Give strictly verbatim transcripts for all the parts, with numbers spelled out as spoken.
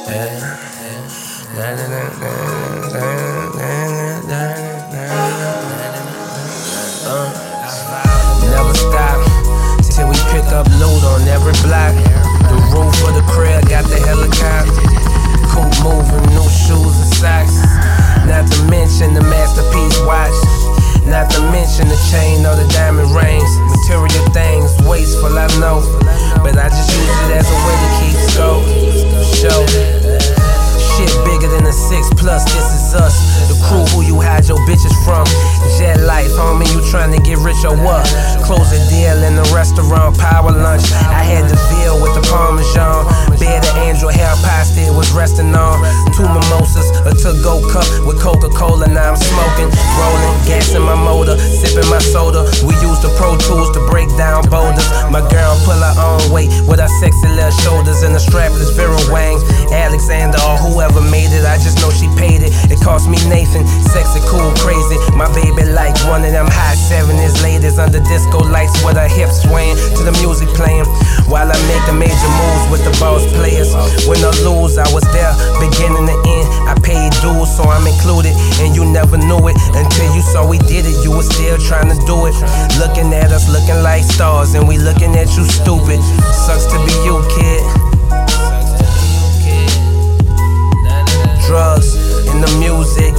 Never stop till we pick up loot on every block. The roof of the crib got the helicopter. Coupe moving, new shoes and socks. Not to mention the masterpiece watch. Not to mention the chain or the diamond rings. Material things, wasteful, I know, but I just use it as a way to keep scope. Show shit bigger than a six plus, this is us. The crew who you hide your bitches from. Jet life, homie, you trying to get rich or what? Close a deal in the restaurant, power lunch. I had the veal with the parmesan. Bed of angel hair pasta it was resting on. Two mimosas, a to-go cup with Coca-Cola. Now I'm smoking, rolling, gas in my motor, sipping my soda. We use the Pro Tools to break down boulders. My girl pull her own weight with her sexy little shoulders and the strapless Vera Wang, Alexander or whoever made it. I just know she paid it. It cost me Nathan, sexy, cool, crazy. My baby like one of them high seventies ladies under disco lights with her hips swaying to the music playing while I make the major moves with the boss players. Win or lose, I was there beginning to end. I paid dues, so I'm included, and you never knew it until you saw we did it. You were still trying to do it, looking at us looking like stars, and we looking at you stupid. Sucks to be you, kid. Drugs in the music.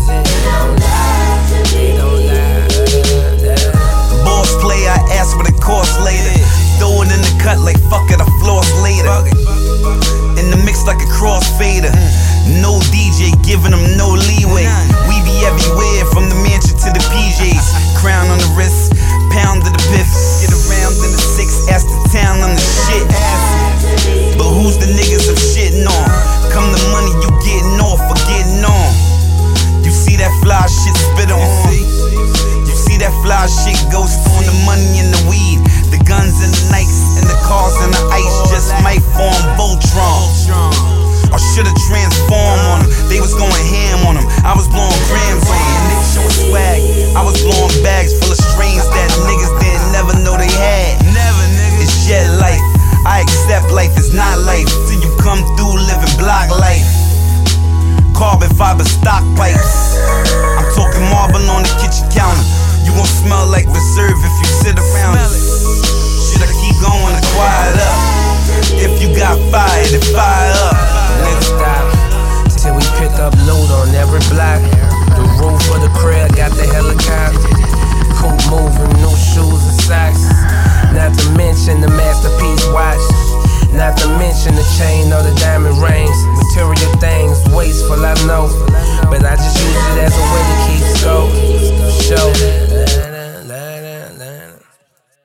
Boss play, I ask what it costs later. Throw it in the cut like fuck it, I floss later. In the mix like a crossfader. No D J giving them no leeway. We be everywhere from the mansion to the P Js. Crown on the wrist, pound of the piff. Get around in the six, ask the town on the shit. But who's the niggas I'm shitting on? Come the money you getting off or getting on. You see that fly shit spit on. You see that fly shit ghost on the money and the weed. The guns and the nights and the cars and the ice just might form Voltron. Or should've transformed on them. They was going ham on them. I was blowing grams on them. Niggas showing swag. I was blowing bags full of strains that niggas didn't never know they had. Never, nigga. It's jet life. I accept life is not life till you come through living block life. Carbon fiber stock pipes. I'm talking marble on the kitchen counter. You gon' smell like reserve if you sit around it. Should I keep going or quiet up? If you got fire, then fire up. Never stop till we pick up loot on every block. The roof of the crib got the helicopter. Coupe moving, new shoes and socks. Not to mention the masterpiece watch. Not to mention the chain or the diamond